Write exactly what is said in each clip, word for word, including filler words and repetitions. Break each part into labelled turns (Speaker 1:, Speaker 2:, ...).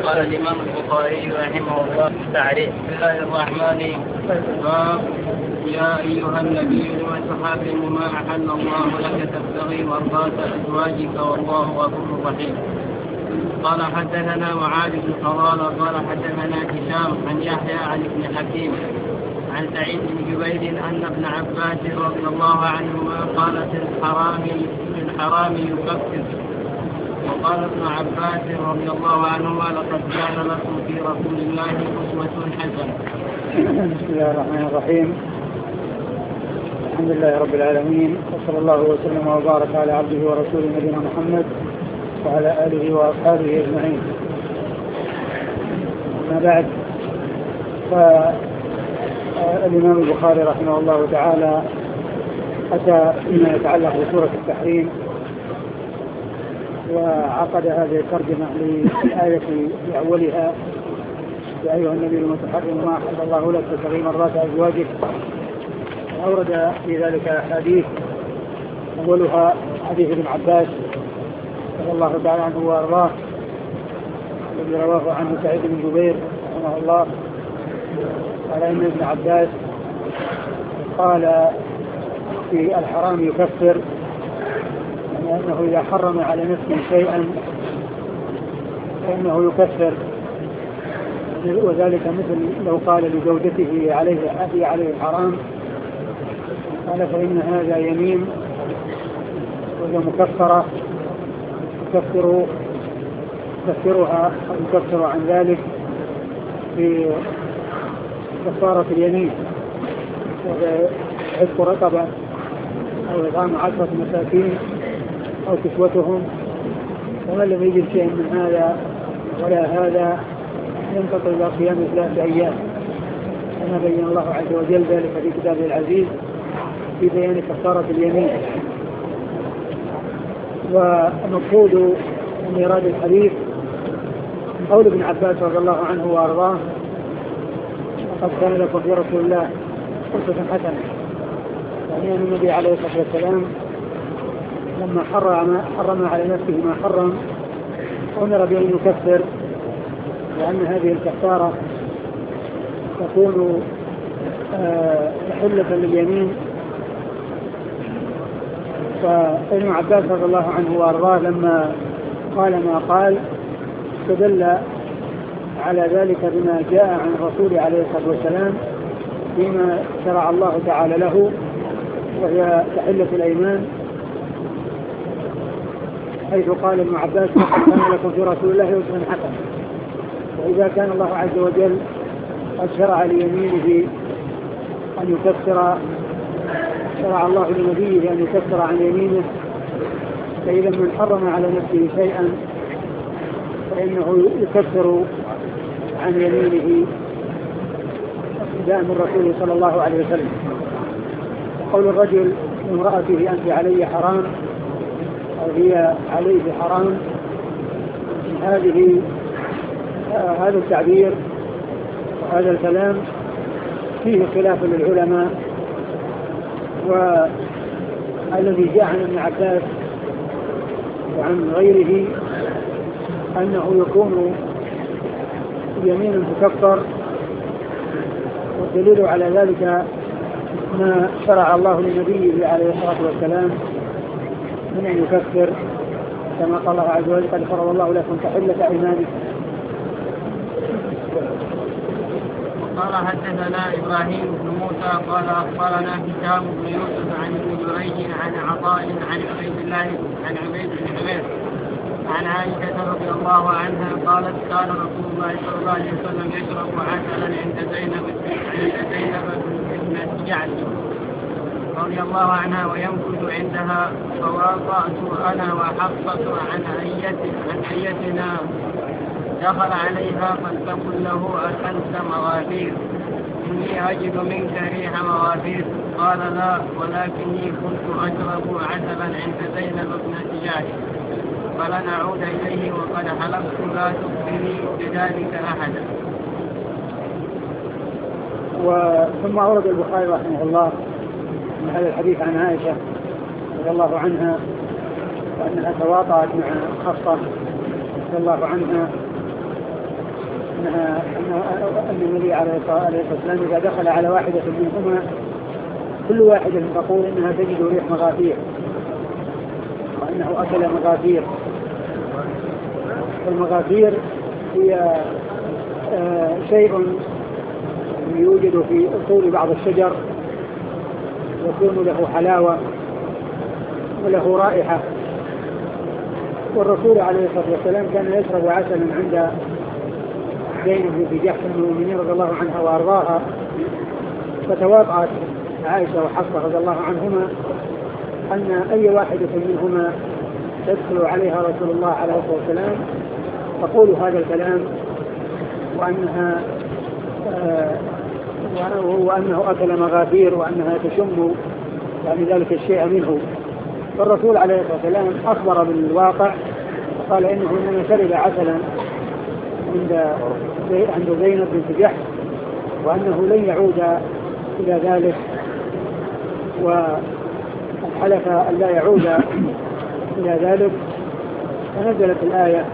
Speaker 1: قال الإمام البخاري رحمه الله تعريف. بسم الله الرحمن الرحيم. يا أيها النبي لم تحرم ما أحل الله لك تبتغي مرضات أزواجك والله غفور رحيم. قال حدثنا معاذ بن فضالة قال حدثنا هشام عن يحيى عن ابن حكيم عن سعيد بن جبير أن ابن عباس رضي الله عنهما قال في الحرام في الحرام يكفر. وقال ابن عباس رضي الله عنهما لقد كان لكم في رسول الله أسوة حسنة.
Speaker 2: بسم الله الرحمن الرحيم. الحمد لله رب العالمين، وصلى الله وسلم وبارك على عبده ورسوله نبينا محمد وعلى آله وأصحابه أجمعين. أما بعد، فالإمام البخاري رحمه الله تعالى أتى فيما يتعلق بسورة التحريم، وعقد هذه الترجمة للآية في أولها: يا أيها النبي لم تحرم ما أحل الله لك تبتغي مرضات أزواجك. أورد في ذلك أحاديث، أولها حديث ابن عباس رضي الله تعالى عنه وأرضاه الذي رواه عنه سعيد بن جبير رحمه الله، قال إن ابن عباس قال في الحرام يكفر، يعني أنه إذا حرم على نفسه شيئا فإنه يكفر، وذلك مثل لو قال لزوجته عليه أبي عليه الحرام، قال فإن هذا يمين وهي مكفرة يكفر يكفرها أو يكفر عن ذلك في كفارة اليمين، وعتق رقبة أو إطعام عشرة مساكين أو كسوتهم. ومن لم يجد شيء من هذا ولا هذا ينتقل إلى صيام ثلاثة أيام، كما بين الله عز وجل ذلك في كتابه العزيز في بيان كفارة اليمين. والمقصود من إيراد الحديث من قول ابن عباس رضي الله عنه وأرضاه: لقد كان لكم في رسول الله أسوة حسنة. يعني أن النبي عليه الصلاة والسلام لما حرم حرم على نفسه ما حرم أمر بأن يكفر، لأن هذه الكفارة تكون تحلة لليمين. فابن عباس رضي الله عنه وأرضاه لما قال ما قال استدل على ذلك بما جاء عن الرسول عليه الصلاة والسلام فيما شرع الله تعالى له، وهي تحلة الأيمان، حيث قال ابن عباس: كان لكم في رسول الله أسوة حسنة. وإذا كان الله عز وجل قد شرع ليمينه أن يكفر، شرع الله لنبيه أن يكفر عن يمينه، فإذا من حرم على نفسه شيئا فإنه يكفر عن يمينه اقتداء من رسوله صلى الله عليه وسلم. قول الرجل لامرأته: أنت علي حرام، أو هي عليه حرام، هذه آه هذا التعبير وهذا الكلام فيه خلاف للعلماء. والذي جاء عن ابن عباس وعن غيره أنه يكون يمين تكفر، والدليل على ذلك ما شرع الله لنبيه عليه الصلاة والسلام من أن يكفر، كما قال الله عز وجل: قد فرض الله لكم تحلة أيمانكم.
Speaker 1: قال حدثنا إبراهيم بن موسى قال أخبرنا هشام بن يوسف عن ابن جريج عن عطاء عن عبيد الله عن عبيد بن حمير عن عائشة رضي الله عنها قالت: كان رسول الله صلى الله عليه وسلم يشرب عسلا عند زينب عند زينب بنت جعد رضي الله عنها ويمكث عندها، فوافأت أنا وحفصة عن أيتنا عن أيتنا دخل عليها فلتقل له: أكلت مغافير؟ إني أجد منك ريح مغافير. قال: لا، ولكني كنت أشرب عسلا عند زينب بنت جعد، فلن أعود إليه وقد حلفت لا تخبرني بذلك أحدا.
Speaker 2: وثم أورد البخاري رحمه الله من هذا الحديث عن عائشة رضي الله عنها وأنها تواطأت مع حفصة رضي الله عنها أنها أن النبي عليه الصلاة والسلام إذا دخل على واحدة منهما كل واحدة تقول إنها تجد ريح مغافير وأنه أكل مغافير. والمغافير هي شيء يوجد في أصول بعض الشجر يكون له حلاوة وله رائحة. والرسول عليه الصلاة والسلام كان يشرب عسلا عند زينب بنت جحش أم المؤمنين رضي الله عنها وأرضاها، فتواطأت عائشة وحفصة رضي الله عنهما أن أي واحدة منهما تدخل عليها رسول الله عليه الصلاة والسلام تقول هذا الكلام وأنها آه وأنه أكل مغافير وأنها تشم يعني ذلك الشيء منه. فالرسول عليه الصلاة والسلام أخبر بالواقع وقال إنه إنما شرب عسلا عند عند زينب بنت جحش وأنه لن يعود إلى ذلك، وحلف أن لا يعود إلى ذلك. فنزلت الآية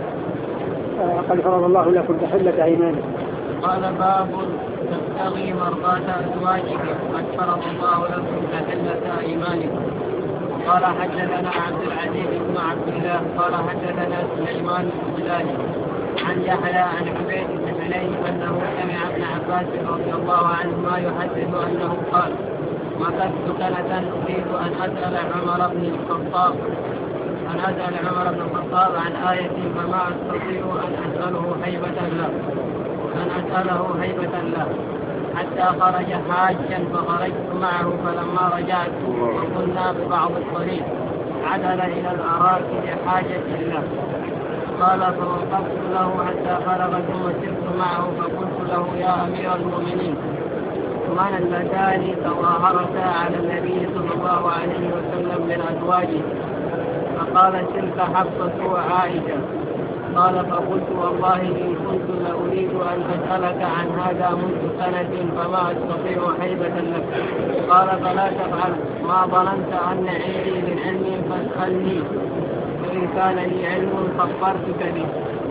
Speaker 2: قد فرض الله لكم تحلة أيمانكم.
Speaker 1: قال باب تبتغي مرضات أزواجك قد فرض الله لكم تحلة أيمانكم. قال حدثنا عبد العزيز بن عبد الله قال حدثنا سليمان بن بلال عن يحيى عن عبيد بن حنين أنه سمع ابن عباس رضي الله عنهما يحدث أنه قال مكثت سنة أريد أن أسأل عمر بن الخطاب أن أسأل عمر بن الخطاب عن آية فما أستطيع أن أسأله هيبة له أن أسأله هيبة له حتى خرج حاجا فخرجت معه فلما رجعت وكنا ببعض الطريق عدل إلى الأراك لحاجة له. قال فوقفت له حتى خرج ثم سرت معه فقلت له يا أمير المؤمنين من اللتان تظاهرتا على النبي صلى الله عليه وسلم من أزواجه؟ فقال تلك حفصة وعائشة. قال فقلت والله إن كنت لأريد أن أسألك عن هذا منذ سنة فما أستطيع هيبة لك. قال فلا تفعل ما ظننت أن عندي من علم فاسألني فإن كان لي علم خبرتك به.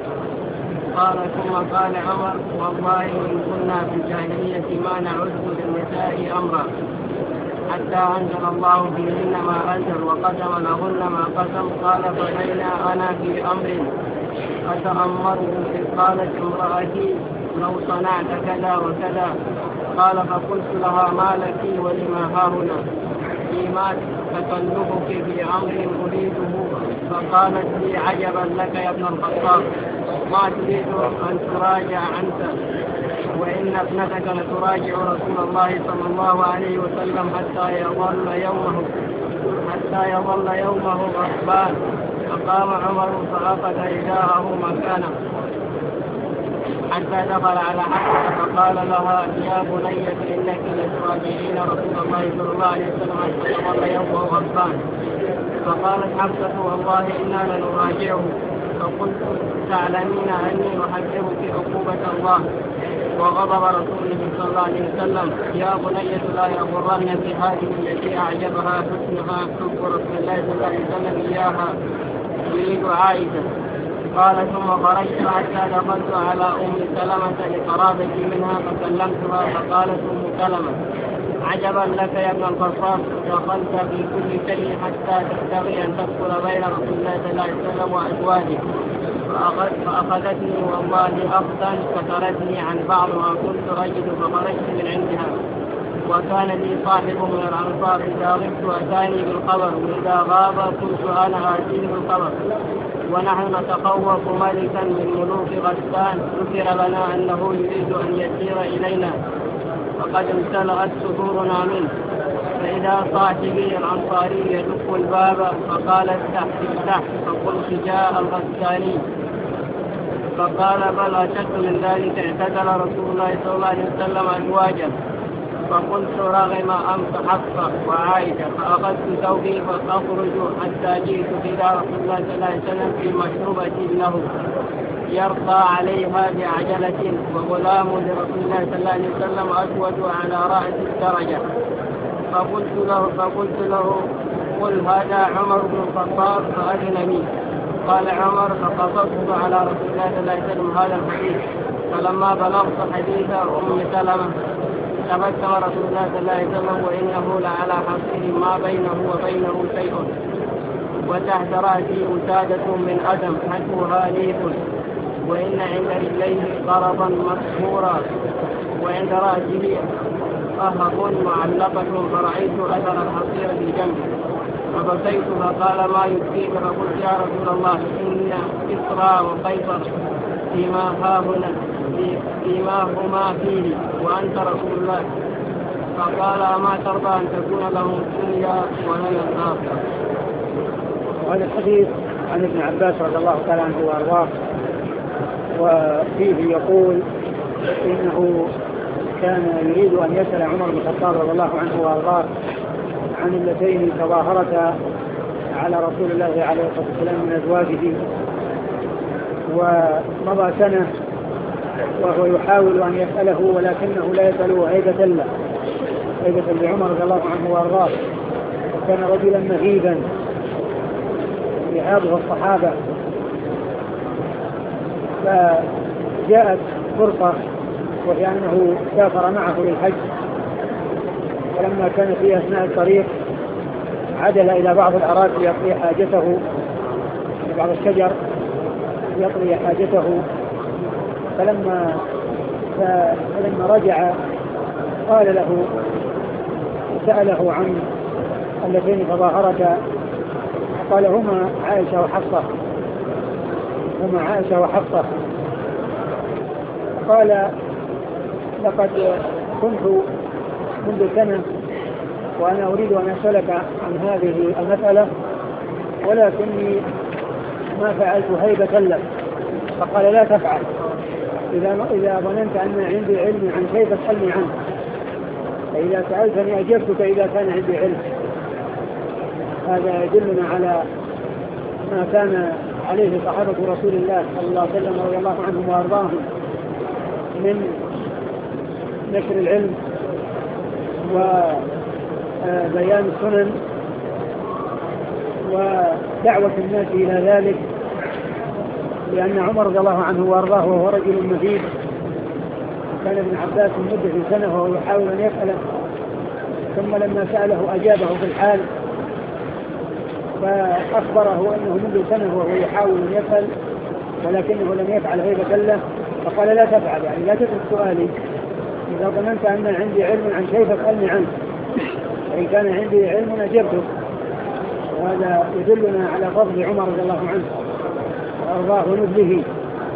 Speaker 1: قال ثم قال عمر والله إن كنا في الجاهلية ما نعد للنساء أمرا حتى أنزل الله فيهن ما أنزل وقسم لهن ما قسم. قال فبين أنا في أمر أتأمره قالت امرأتي لو صنعت كذا وكذا. قال فقلت لها ما لك ولما هاهنا فيما تكلفك في أمر أريده؟ فقالت لي عجبا لك يا ابن الخطاب ما تريد أن تراجع عنك وإن ابنتك لتراجع رسول الله صلى الله عليه وسلم حتى يظل يومه حتى يظل يومه غضبان. فقام عمر فأخذ رداءه مكانه حتى دخل على حفصة فقال لها يا بنية إنك لتراجعين رسول الله صلى الله عليه وسلم حتى يظل يومه غضبان. فقالت حفصة والله إنا لنراجعه. فقلت تعلمين أني أحذرك عقوبة الله وغضب رسوله صلى الله عليه وسلم. يا بنية لا يغرن في هذه التي أعجبها حسنها حب رسول الله صلى الله عليه وسلم إياها يريد عائشة. قال ثم خرجت حتى دخلت على أم سلمة لقرابتي منها فكلمتها فقالت أم سلمة عجبا لك يا ابن الخطاب دخلت في كل شيء حتى تبتغي أن تدخل بين رسول الله صلى الله عليه وسلم وأزواجه. فأخذتني والله أخذا فترتني عن بعض ما كنت أجد فخرجت من عندها. وكان لي صاحب من الأنصار إذا غبت أتاني بالخبر وإذا غاب كنت أنا آتيه بالخبر. ونحن نتخوف ملكا من ملوك غسان ذكر لنا أنه يريد أن يسير إلينا فقد امتلأت صدورنا منه. فإذا صاحبي الأنصاري يدق الباب فقال افتح افتح فقلت جاء الغساني. فقال بل أشد من ذلك اعتزل رسول الله صلى الله عليه وسلم أزواجا. فقلت رغم أنف حفصة وعائشة فأخذت ثوبي فأخرج حتى جئت إلى رسول الله صلى الله عليه وسلم في مشروبة له يرقى عليها بعجلة وغلام لرسول الله صلى الله عليه وسلم أسود على رأس الدرجة. فقلت له, فقلت له قل هذا عمر بن الخطاب فأذن لي. قال عمر فقصصت على رسول الله صلى الله عليه وسلم هذا الحديث فلما بلغت حديث أم سلمة تبسم رسول الله صلى الله عليه وسلم وإنه لعلى حصير ما بينه وبينه شيء وتحت رأسه وسادة من أدم حجمها ليف وإن عند رجليه ضربا مسحورا وعند رأسه أهق معلقة فرأيت أثر الحصير في جنبه فبكيت فقال ما يبكيك فقلت يا رسول الله إن كسرى وقيصر فيما هاهنا فيما هما فيه وأنت رسول الله فقال أما ترضى أن تكون لهم الدنيا ولنا الآخرة.
Speaker 2: وهذا الحديث عن ابن عباس رضي الله تعالى عنه وارضاه وفيه يقول إنه كان يريد أن يسأل عمر بن الخطاب رضي الله عنه وارضاه عن اللتين تظاهرتا على رسول الله عليه الصلاة والسلام من أزواجه ومضى سنة وهو يحاول أن يسأله ولكنه لا يسأله هيبة له هيبة لعمر رضي الله عنه وارضاه وكان رجلا مهيبا يهابه الصحابة فجاءت فرصة وهي أنه سافر معه للحج ولما كان في أثناء الطريق عدل إلى بعض الأراضي ليقضي حاجته في بعض الشجر يقضي حاجته فلما فلما رجع قال له سأله عن اللتين تظاهرتا قال هما عائشة وحفصة هما عائشة وحفصة قال لقد كنت منذ سنة وأنا أريد أن أسألك عن هذه المسألة ولكني ما فعلت هيبة لك فقال لا تفعل إذا إذا ظننت أن عندي علم عن شيء فاسألني عنه فإذا سألتني أجبتك إذا كان عندي علم. هذا يدلنا على ما كان عليه صحابة رسول الله صلى الله عليه وسلم رضي الله عنهم وأرضاهم من نشر العلم وبيان السنن ودعوة الناس إلى ذلك لأن عمر رضي الله عنه وأرضاه وهو رجل مهيب كان ابن عباس مدة سنة وهو يحاول أن يسأله ثم لما سأله أجابه في الحال فأخبره أنه منذ سنة وهو يحاول أن يسأل ولكنه لم يفعل هيبة له فقال لا تفعل يعني لا تترك سؤالي إذا ظننت أن عندي علم عن شيء فاسألني عنه فإن كان عندي علم أجبته. وهذا يدلنا على فضل عمر رضي الله عنه وأرضاه ونبله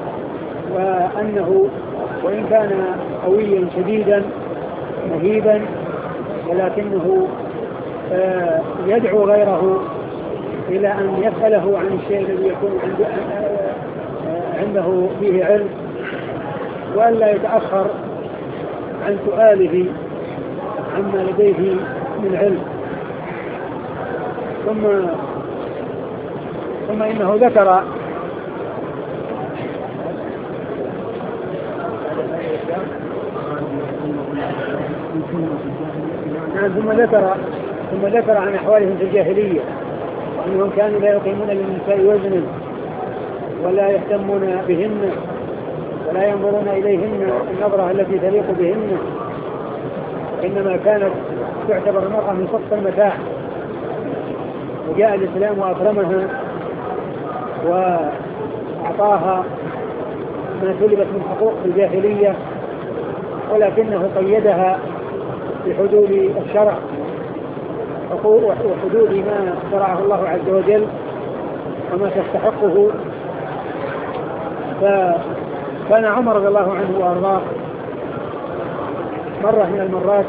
Speaker 2: وأنه وإن كان قويا شديدا مهيبا ولكنه يدعو غيره إلى أن يسأله عن الشيء الذي يكون عنده, عنده فيه علم وألا يتأخر عن سؤاله عما لديه من علم. ثم ثم إنه ذكر ثم ذكر ثم ذكر عن أحوالهم في الجاهلية وأنهم كانوا لا يقيمون للنساء وزنا ولا يهتمون بهن ولا ينظرون إليهن النظرة التي تليق بهن إنما كانت تعتبر المرأة من سقط المتاع وجاء الإسلام وأكرمها وأعطاها ما سلبت من حقوق في الجاهلية ولكنه قيدها بحدود الشرع وحدود ما شرعه الله عز وجل وما تستحقه. فكان عمر رضي الله عنه وأرضاه مرة من المرات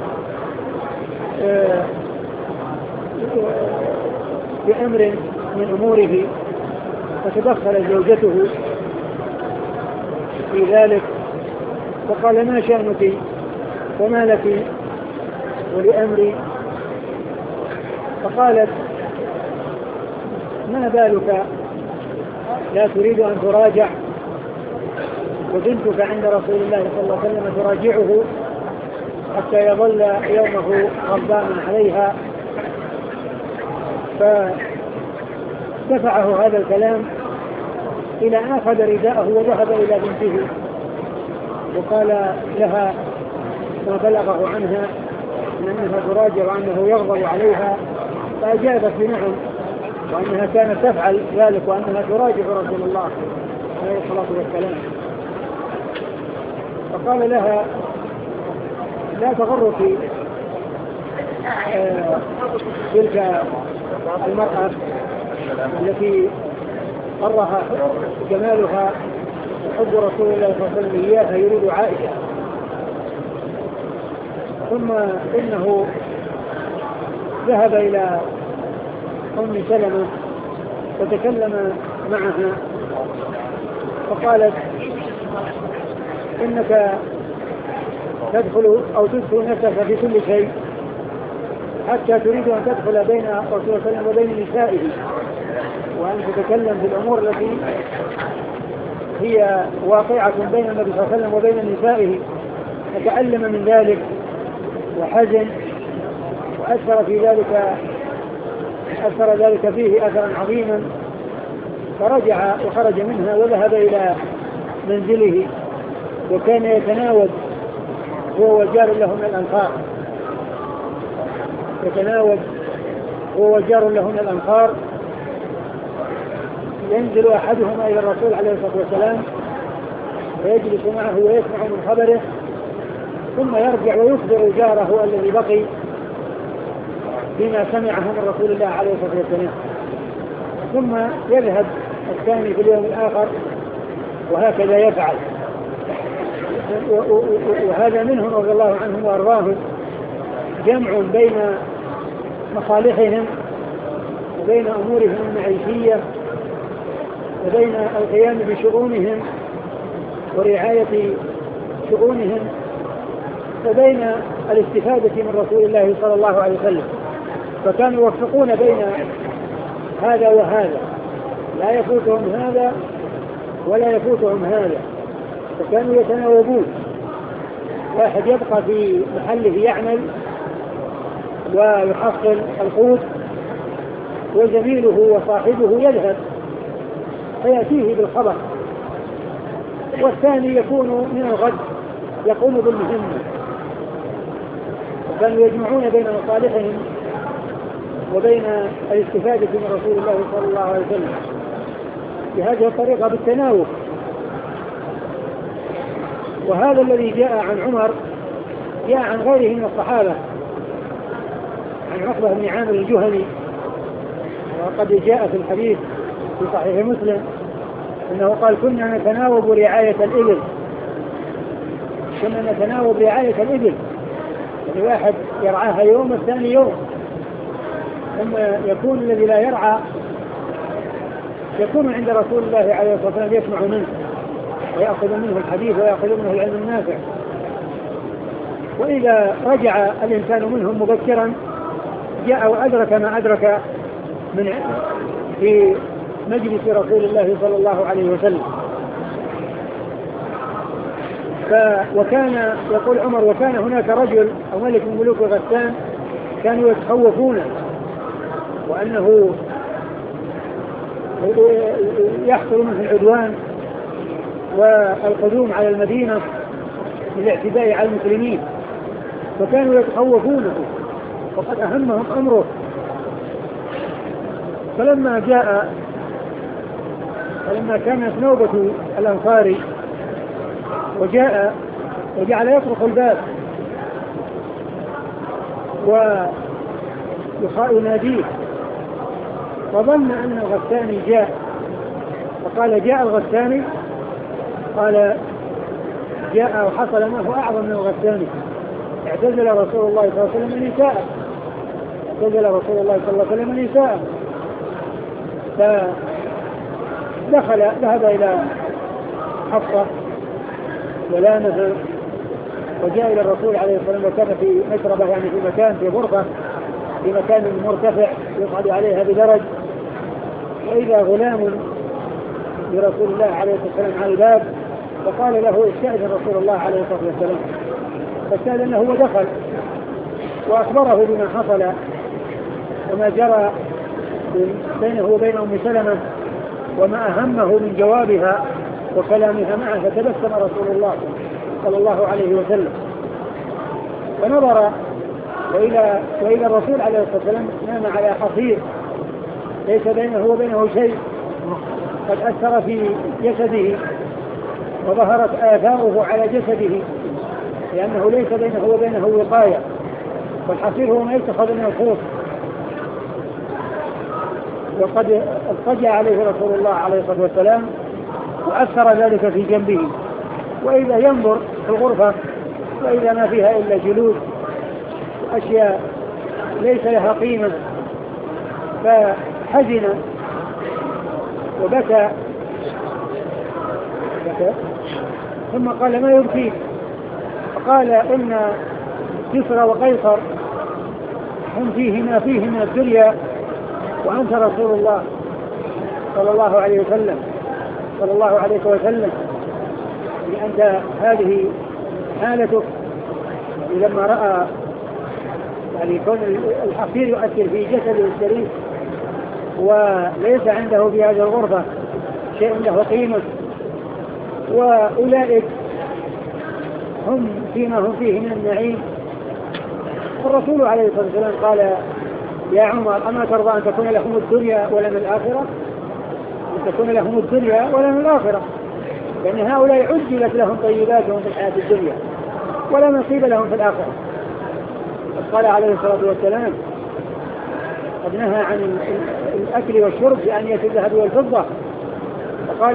Speaker 2: بأمر من أموره فتدخل زوجته في ذلك وقال ما شأنك وما لك ولأمري فقالت ما بالك لا تريد أن تراجع وبنتك عند رسول الله صلى الله عليه وسلم تراجعه حتى يظل يومه غضبانا عليها. فدفعه هذا الكلام إلى أن أخذ رداءه وذهب إلى بنته وقال لها ما بلغه عنها من أنها تراجع وأنه يغضب عليها، فأجابت بنعم وأنها كانت تفعل ذلك وأنها تراجع رسول الله عليه الصلاة والسلام. فقال لها لا تغرك آه تلك المرأة التي غرها جمالها وحب رسول الله صلى الله عليه وسلم إياها يريد عائشة. ثم إنه ذهب إلى أم سلمة وتكلم معها فقالت إنك تدخل أو تدخل نفسك في كل شيء حتى تريد أن تدخل بين رسول الله صلى الله عليه وسلم وبين نسائه، وأن تتكلم في الأمور التي هي واقعة بين النبي صلى الله عليه وسلم وبين نسائه. فتألم من ذلك وحزن وأثر في ذلك أثر ذلك فيه أثرا عظيما، فرجع وخرج منها وذهب إلى منزله، وكان يتناوب هو وجار له من الأنصار يتناوب هو وجار له من الأنصار ينزل أحدهما إلى الرسول عليه الصلاة والسلام ويجلس معه ويسمع من خبره، ثم يرجع ويخبر جاره الذي بقي بما سمعه من رسول الله عليه الصلاة والسلام، ثم يذهب الثاني في اليوم الآخر وهكذا يفعل. وهذا منهم رضي الله عنهم وأرضاهم جمع بين مصالحهم وبين أمورهم المعيشية وبين القيام بشؤونهم ورعاية شؤونهم وبين الاستفادة من رسول الله صلى الله عليه وسلم. فكانوا يوفقون بين هذا وهذا، لا يفوتهم هذا ولا يفوتهم هذا، فكانوا يتناوبون، واحد يبقى في محله يعمل ويحصل القوت وزميله وصاحبه يذهب فيأتيه بالخبر، والثاني يكون من الغد يقوم بالمهمة. كانوا يجمعون بين مصالحهم وبين الاستفادة من رسول الله صلى الله عليه وسلم بهذه الطريقة بالتناوب. وهذا الذي جاء عن عمر جاء عن غيره من الصحابة، عن عقبة بن عامر الجهني، وقد جاء في الحديث في صحيح مسلم انه قال كنا نتناوب رعاية الإبل كنا نتناوب رعاية الإبل يعني واحد يرعاها يوم الثاني يوم، ثم يكون الذي لا يرعى يكون عند رسول الله عليه الصلاة والسلام يسمع منه ويأخذ منه الحديث ويأخذ منه العلم النافع. وإذا رجع الإنسان منهم مبكرا جاء وأدرك ما أدرك من في مجلس رسول الله صلى الله عليه وسلم. ف وكان يقول عمر وكان هناك رجل أو ملك من ملوك غسان كانوا يتخوفونه وأنه يحصل منه العدوان والقدوم على المدينة للاعتداء على المسلمين، فكانوا يتخوفونه وقد أهمهم أمره. فلما جاء فلما كانت نوبة الأنصاري وجاء وجعل يطرق الباب ويناديه، فظن أن الغساني جاء فقال جاء الغساني، قال جاء وحصل معه أعظم من الغساني. اعتزل رسول الله صلى الله عليه وسلم نساءه اعتزل رسول الله صلى الله عليه وسلم نساءه فدخل ذهب إلى حفصة ولامها وجاء إلى الرسول عليه الصلاة والسلام، وكان في مشربة يعني في مكان في غرفة في مكان مرتفع يصعد عليها بدرج، وإذا غلام لرسول الله عليه الصلاة والسلام على الباب فقال له استأذن رسول الله عليه الصلاة والسلام، فاستأذنه ودخل وأخبره بما حصل وما جرى بينه وبين أم سلمة وما أهمه من جوابها وكلامها معه. فتبسم رسول الله صلى الله عليه وسلم، فنظر وإلى وإلى الرسول عليه الصلاة والسلام نام على حصير ليس بينه وبينه شيء، قد أثر في جسده وظهرت آثاره على جسده لأنه ليس بينه وبينه وقاية، والحصير هو ما يتخذ من الخوف. وقد اضطجع عليه رسول الله عليه الصلاة والسلام وأثر ذلك في جنبه، وإذا ينظر في الغرفة وإذا ما فيها إلا جلود أشياء ليس لها قيمة، فحزن وبكى بكى ثم قال: ما يبكيك؟ فقال: إن كسرى وقيصر هم فيه ما فيه من الدنيا، وأنت رسول الله صلى الله عليه وسلم صلى الله عليه وسلم لأنت هذه حالتك. لما رأى يعني كون الحصير يؤثر في جسده الشريف وليس عنده في هذه الغرفة شيء له قيمة، وأولئك هم فيما هم فيه من النعيم، الرسول عليه الصلاة والسلام قال: يا عمر أما ترضى أن تكون لهم الدنيا ولنا الآخرة؟ أن تكون لهم الدنيا ولنا الآخرة، لأن هؤلاء عجلت لهم طيباتهم في الحياة الدنيا ولا نصيب لهم في الآخرة. قال عليه الصلاة والسلام: قد نهى عن الأكل والشرب بأنية الذهب والفضة، فقال: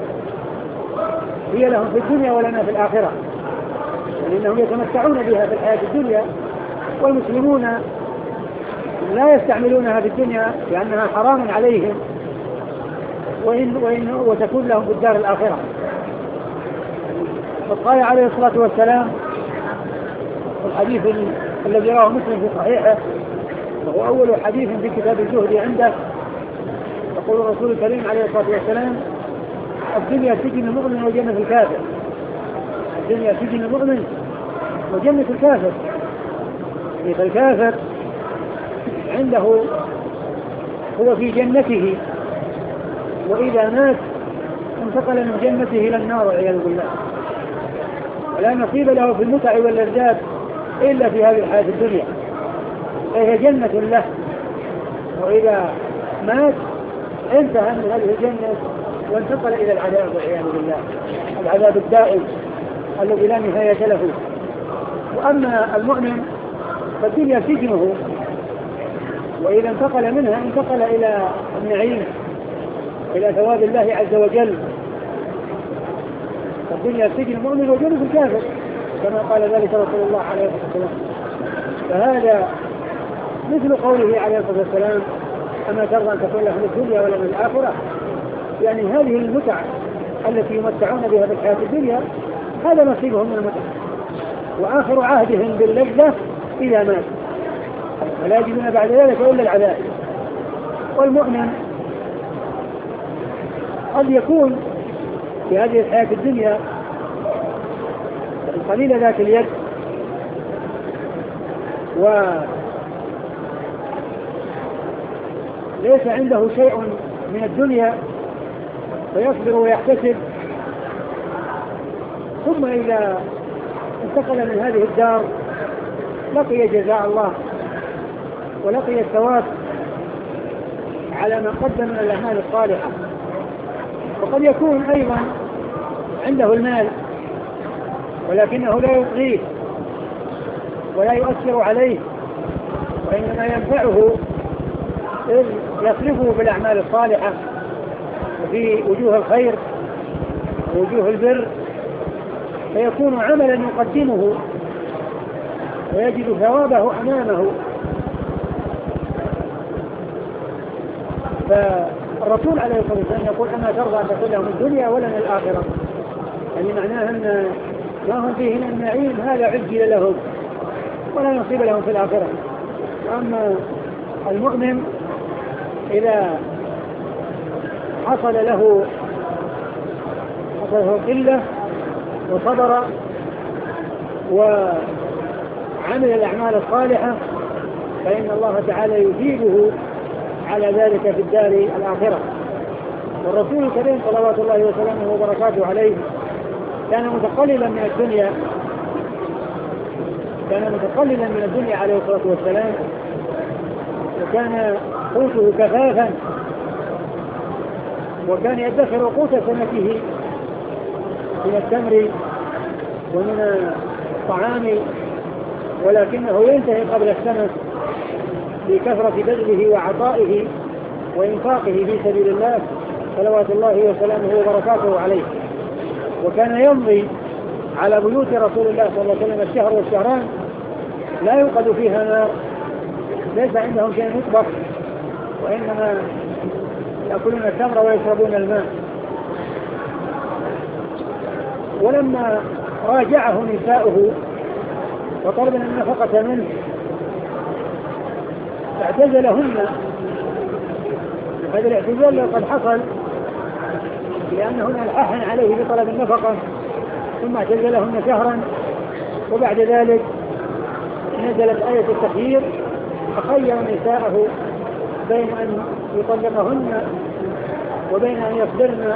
Speaker 2: هي لهم في الدنيا ولنا في الآخرة، لأنهم يتمتعون بها في الحياة الدنيا، والمسلمون لا يستعملونها في الدنيا لأنها حرام عليهم، وإن وإن وتكون لهم في الدار الآخرة. فقال عليه الصلاة والسلام في الحديث الذي رواه مسلم في صحيحه، وهو أول حديث في كتاب الزهد عنده، يقول الرسول الكريم عليه الصلاة والسلام: الدنيا سجن المؤمن وجنة الكافر. الدنيا سجن المؤمن وجنة الكافر. فالكافر عنده هو في جنته، وإذا مات انتقل من جنته إلى النار والعياذ بالله، ولا نصيب له في المتع واللذات إلا في هذه الحياة الدنيا، فهي جنة له، وإذا مات انتهى من هذه الجنة وانتقل إلى العذاب والعياذ بالله، العذاب الدائم الذي لا نهاية له. وأما المؤمن فالدنيا سجنه، وإذا انتقل منها انتقل إلى النعيم، إلى ثواب الله عز وجل. الدنيا سجن المؤمن وجنة الكافر كما قال ذلك رسول الله عليه الصلاة والسلام. فهذا مثل قوله عليه الصلاة والسلام: أما ترضى أن تكون لهم الدنيا ولنا الآخرة؟ يعني هذه المتع التي يمتعون بها في الحياة الدنيا هذا نصيبهم من المتع، وآخر عهدهم باللذة إذا مات، ولا يجدون بعد ذلك إلا العذاب. والمؤمن قد يكون في هذه الحياة الدنيا قليل ذات اليد، وليس عنده شيء من الدنيا فيصبر ويحتسب، ثم إذا انتقل من هذه الدار لقي جزاء الله ولقي الثواب على ما قدم من الأعمال الصالحة. وقد يكون أيضا عنده المال ولكنه لا يطغيه ولا يؤثر عليه، وإنما ينفعه إذ يصرفه بالأعمال الصالحة وفي وجوه الخير ووجوه البر، فيكون عملا يقدمه ويجد ثوابه أمامه. فالرسول عليه الصلاة والسلام يقول: أما ترضى أن تكون لهم الدنيا ولنا الآخرة، يعني معناها أن ما هم فيه من النعيم هذا عجل لهم ولا نصيب لهم في الآخرة. وأما المؤمن إذا حصل له حصل له قلة وصبر وعمل الأعمال الصالحة فإن الله تعالى يجيبه على ذلك في الدار الآخرة. والرسول الكريم صلوات الله وسلامه وبركاته عليه كان متقللا من الدنيا كان متقللا من الدنيا عليه الصلاة والسلام، وكان قوته كفافا، وكان يدخر قوت سنته من التمر ومن الطعام، ولكنه ينتهي قبل السنة بكثرة بذله وعطائه وإنفاقه في سبيل الله صلوات الله وسلامه وبركاته عليه. وكان يمضي على بيوت رسول الله صلى الله عليه وسلم الشهر والشهران لا يوقد فيها نار، ليس عندهم شيء يطبخ، وإنما يأكلون التمر ويشربون الماء. ولما راجعه نساؤه وطلبنا النفقة منه اعتزلهن. هذا الاعتزال قد حصل لأنهن ألححن عليه بطلب النفقة، ثم اعتزلهن شهرا، وبعد ذلك نزلت آية التخيير فخير نساءه بين أن يطلقهن وبين أن يصبرن.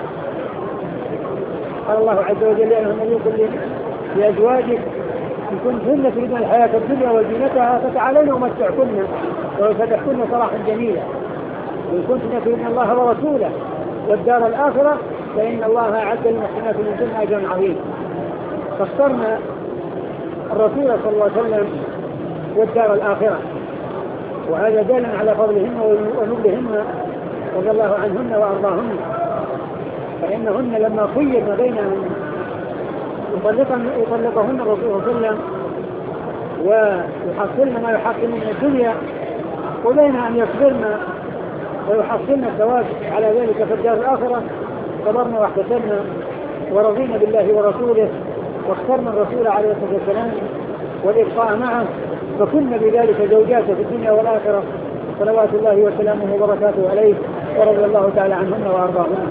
Speaker 2: قال الله عز وجل: يا أيها النبي قل لأزواجك إن كنتن تريدن الحياة الدنيا وزينتها فتعالين أمتعكن وفتحكن سراحا جميلا، وإن كنتن تريدن الله ورسوله والدار الآخرة فإن الله أعد للمحسنات منكن أجرا عظيما. فاخترنا الرسول صلى الله عليه وسلم والدار الآخرة، وهذا دال على فضلهن ونبلهن رضي الله عنهن وأرضاهن. فإنهن لما خيرن بين أن يطلقهن الرسول صلى الله عليه وسلم ويحصلن ما يحصلن من الدنيا، وبين أن يصبرن ويحصلن الثواب على ذلك في الدار الآخرة، صبرنا واحتسبنا ورضينا بالله ورسوله، واخترنا الرسول عليه الصلاة والسلام والإبقاء معه، فكنا بذلك زوجاته في الدنيا والآخرة صلوات الله وسلامه وبركاته عليه، ورضي الله تعالى عنهن وأرضاهن.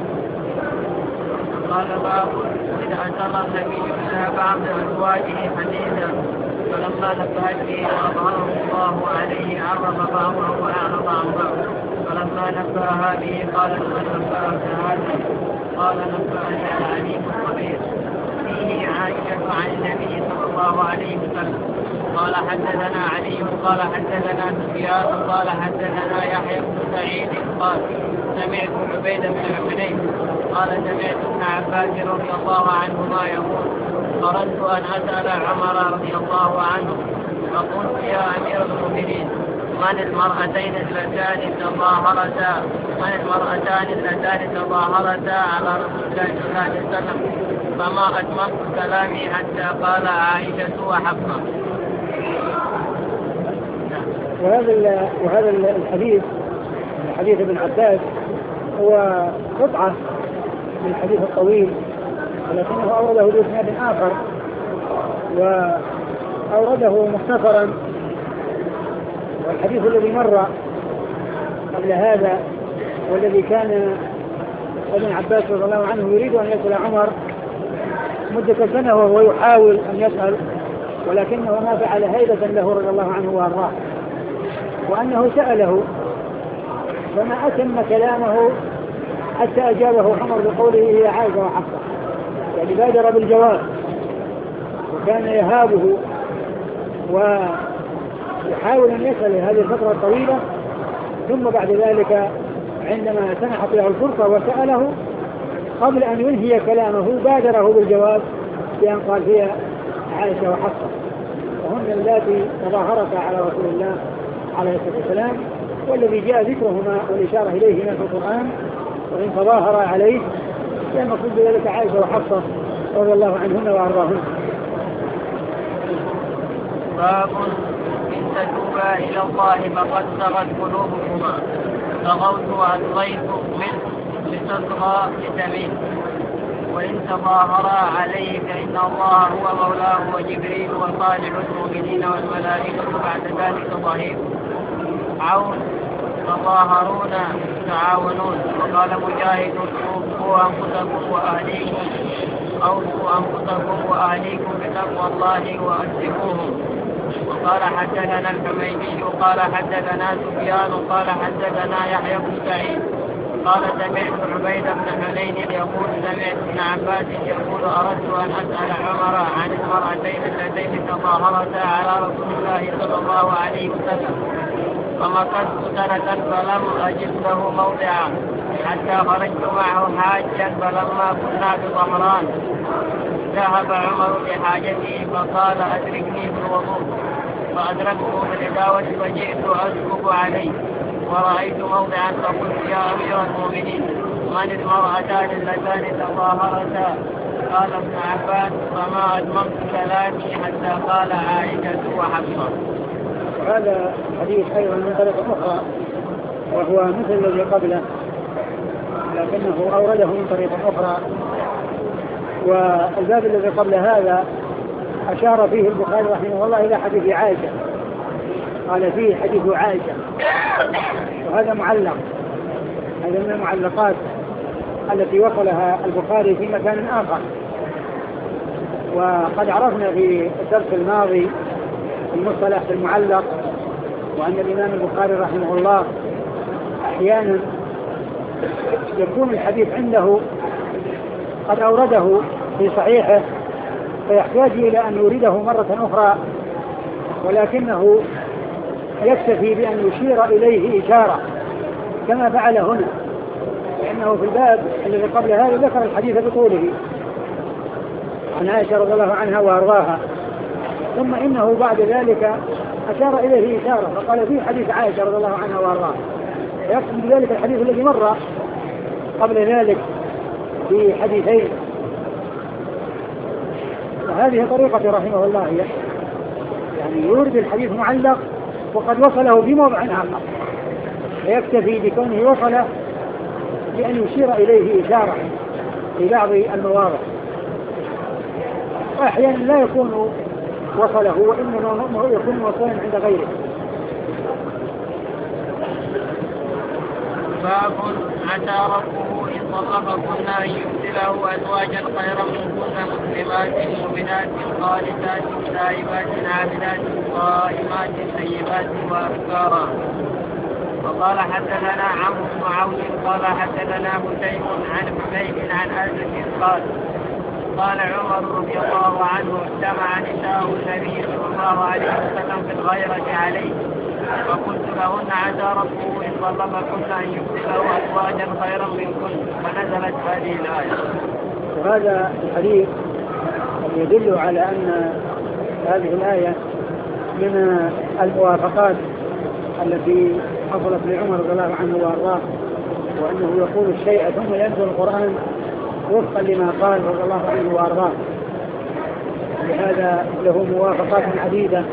Speaker 1: قال باب إذا أسر النبي إلى بعض أزواجه حديثا فلما نبهت به وأظهره الله عليه عرف بعضه وأعرض عن بعض، فلما نبهها به قالت من نبهك هذا؟ قال نبهني العليم الخبير. فيه عائشة عن النبي صلى الله عليه وسلم قال حدثنا علي قال حدثنا سفيان قال حدثنا يحيى بن سعيد قال سمعت عبيد بن حنين قال سمعت ابن عباس رضي الله عنهما يقول قررت أن أسأل عمر رضي الله عنه فقلت يا أمير المؤمنين من المرأتين اللتان تظاهرتا من المرأتان اللتان تظاهرتا على رسول الله صلى الله عليه وسلم؟ فما أتممت كلامي حتى قال عائشة وحفصة.
Speaker 2: وهذا وهذا الحديث حديث ابن عباس هو قطعة من الحديث الطويل، ولكنه أورده بإسناد آخر وأورده مختصرا. والحديث الذي مر قبل هذا والذي كان ابن عباس رضي الله عنه يريد أن يسأل عمر مدة سنة وهو يحاول أن يسأل، ولكنه ما فعل هيبة له رضي الله عنه وأرضاه، وأنه سأله فما أتم كلامه حتى أجابه عمر بقوله هي عائشة وحفصة، يعني بادر بالجواب، وكان يهابه ويحاول أن يسأل هذه الفترة الطويلة. ثم بعد ذلك عندما سنحت له الفرصة وسأله قبل أن ينهي كلامه بادره بالجواب بأن قال هي عائشة وحفصة، وهن اللاتي تظاهرتا على رسول الله عليه الصلاة والسلام، والذي جاء ذكرهما والإشارة إليهما في القرآن وإن تظاهر عليه، كان مقصود بذلك عائشة وحفصة رضي الله عنهن وأرضاهن.
Speaker 1: باب إن تتوبا إلى الله فقد سغت قلوبكما فغوت وألغيت منه لتصغى لتميل، وإن تظاهرا عليه فإن الله هو مولاه وجبريل وصالح المؤمنين والملائكة بعد ذلك ظهير. عون تظاهرون تعاونون. وقال مجاهد أوفوا أنفسكم وأهليكم أوفوا أنفسكم وأهليكم بتقوى الله وأسلموهم. وقال حدثنا الحميدي قال حدثنا سفيان قال حدثنا يحيى بن سعيد قال سمعت عبيد بن حنين يقول سمعت ابن عباس يقول أردت أن أسأل عمر عن المرأتين اللتين تظاهرتا على رسول الله صلى الله عليه وسلم فمكثت سنة فلم أجد له موضعا حتى خرجت معه حاجا فلما كنا بظهران ذهب عمر لحاجته فقال أدركني بالوضوء فأدركته بالإداوة فجئت أسكب عليه ورأيت موضعا فقلت يا أمير المؤمنين من المرأتان اللتان تظاهرتا؟ قال ابن عباس فما أتممت كلامي حتى قال عائشة وحفصة.
Speaker 2: هذا حديث أيضا من طريقة أخرى وهو مثل الذي قبله لكنه أورده من طريقة أخرى. والباب الذي قبل هذا أشار فيه البخاري رحمه الله إلى حديث عائشة، قال فيه حديث عائشة، وهذا معلق، هذا من المعلقات التي وصلها البخاري في مكان آخر. وقد عرفنا في الدرس الماضي المصطلح في المعلق، وأن الإمام البخاري رحمه الله أحيانا يكون الحديث عنده قد أورده في صحيحه فيحتاج إلى أن يورده مرة أخرى، ولكنه يكتفي بأن يشير إليه إشارة كما فعل هنا، لأنه في الباب الذي قبل هذا ذكر الحديث بطوله عن عائشة رضي الله عنها وأرضاها، ثم إنه بعد ذلك أشار إليه إشارة فقال فيه حديث عائشة رضي الله عنها وأرضاها، يقصد بذلك الحديث الذي مر قبل ذلك في حديثين. وهذه طريقة رحمه الله هي يعني يورد الحديث معلق وقد وصله في موضع آخر، فيكتفي بكونه وصله بأن يشير إليه إشارة في بعض المواضع، وأحيانا لا يكون وصله وإنما يكون وصلا عند غيره.
Speaker 1: باب عسى ربه إن طلقكن أن يبدله أزواجا خيرا منكن مسلمات مؤمنات قانتات تائبات عابدات قائمات طيبات وأبكارا. وقال حدثنا عمرو بن عون قال حدثنا هشيم عن حميد عن أنس قال قال عمر رضي الله عنه اجتمع نساء النبي صلى الله عليه وسلم في الغيرة عليه فقلت لهن عسى ربه إن طلقكن أن يبدله أزواجا خيرا منكن فنزلت هذه الآية.
Speaker 2: وهذا الحديث يدل على أن هذه الآية من الموافقات التي حصلت لعمر رضي الله عنه وأرضاه، وأنه يقول الشيء ثم ينزل القرآن وفقا لما قال رضي الله عنه وأرضاه. لهذا له موافقات عديدة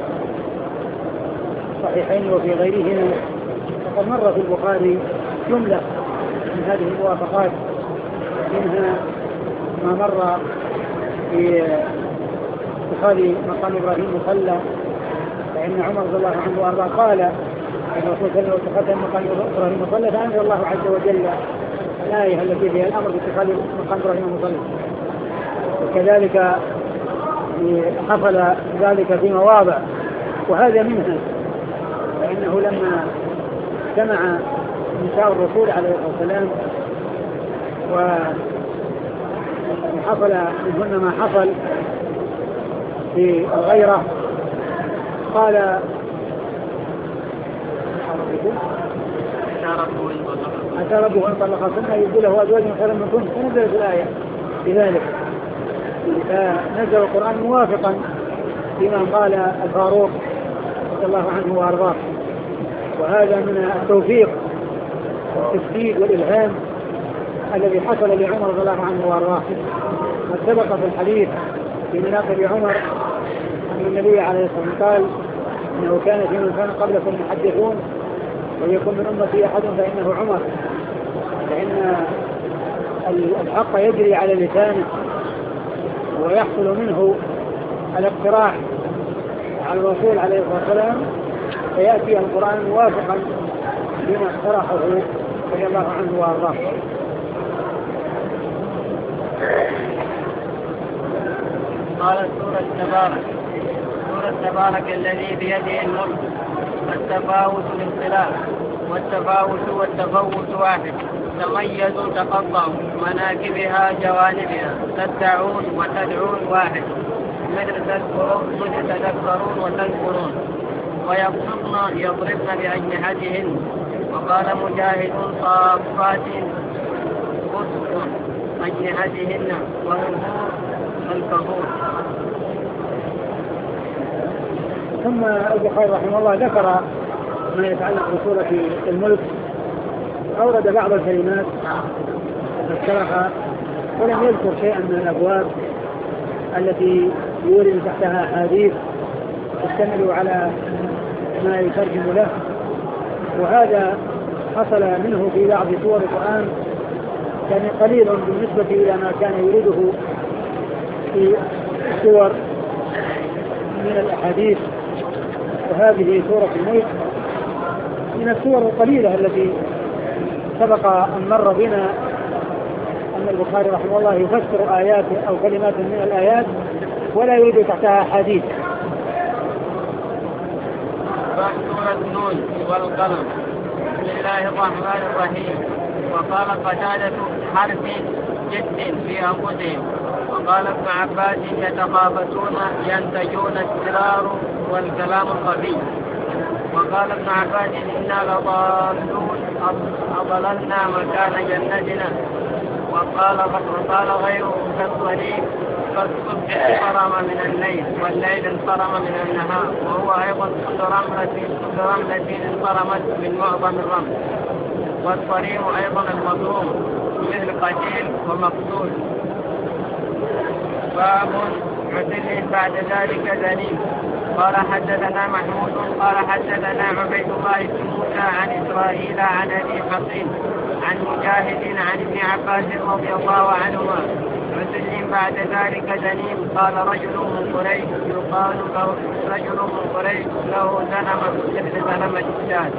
Speaker 2: صحيحين وفي غيرهما، وقد مر في البخاري جملة من هذه الموافقات، منها ما مر في اتخاذ مقام إبراهيم مصلى، فإن عمر رضي الله عنه وأرضاه قال إن الرسول صلى الله عليه وسلم اتخذ مقام إبراهيم مصلى فأنزل الله عز وجل الآية التي فيها الأمر باتخاذ مقام إبراهيم مصلى. وكذلك حصل ذلك في مواضع وهذا منها، فإنه لما سمع نساء الرسول عليه الصلاة والسلام وحصل منهن ما حصل في الغيرة قال عسى ربه إن طلقكن يبدله أزواجا خيرا منكن فنزلت الآية بذلك، فنزل القرآن موافقا لما قال الفاروق رضي الله عنه وأرضاه. وهذا من التوفيق والتسديد والإلهام الذي حصل لعمر رضي الله عنه وأرضاه. قد سبق في الحديث في مناقب عمر أن النبي عليه الصلاة والسلام قال إنه كان في من كان قبلكم محدثون ويكون من أمتي أحد فإنه عمر، فإن الحق يجري على لسانه ويحصل منه الاقتراح على الرسول عليه الصلاة والسلام، فيأتي القرآن موافقا لما اقترحه رضي الله عنه وأرضاه.
Speaker 1: قال سورة تبارك سورة تبارك الذي بيده الملك والتفاوت الاختلاف والتفاوت والتفوت واحد تميزوا تقطعوا مناكبها جوانبها تدعون وتدعون واحد مثل تذكرون مثل تذكرون وتذكرون ويبسطن يضربن بأجنحتهن. وقال مجاهد صافات بسط أجنحتهن ونفور الكفور.
Speaker 2: ثم البخاري رحمه الله ذكر ما يتعلق بسورة الملك، أورد بعض الكلمات ذكرها ولم يذكر شيئا من الأبواب التي يورد تحتها أحاديث تشتمل على ما يترجم له، وهذا حصل منه في بعض سور القرآن كان قليل بالنسبة إلى ما كان يريده في السور من الأحاديث. وهذه سورة الملك من السور القليلة التي سبق أن مر بنا أن البخاري رحمه الله يفسر آيات أو كلمات من الآيات ولا يريد تحتها حديث.
Speaker 1: سورة نون والقلم. بسم الله الرحمن الرحيم. وقال قتادة حرف جد في أنفسهم. وقال ابن عباس يتخافتون ينتجون السرار والكلام الخفي. وقال ابن عباس إنا لضالون أضللنا مكان جنتنا. وقال وقال غيره كالطريق فالصبح انصرم من الليل والليل انصرم من النهار. وهو أيضا كل رملة كل رملة انصرمت من معظم الرمل. والصريم أيضا المظلوم مثل قتيل ومقتول. باب عدل بعد ذلك دليل. قال حدثنا محمود قال حدثنا عبيد الله بن موسى عن إسرائيل عن أبي حصين عن مجاهد عن ابن عباس رضي الله عنهما عدل بعد ذلك دليل. قال رجل من قريش يقال له رجل من قريش له زنم مثل زنم الشاة.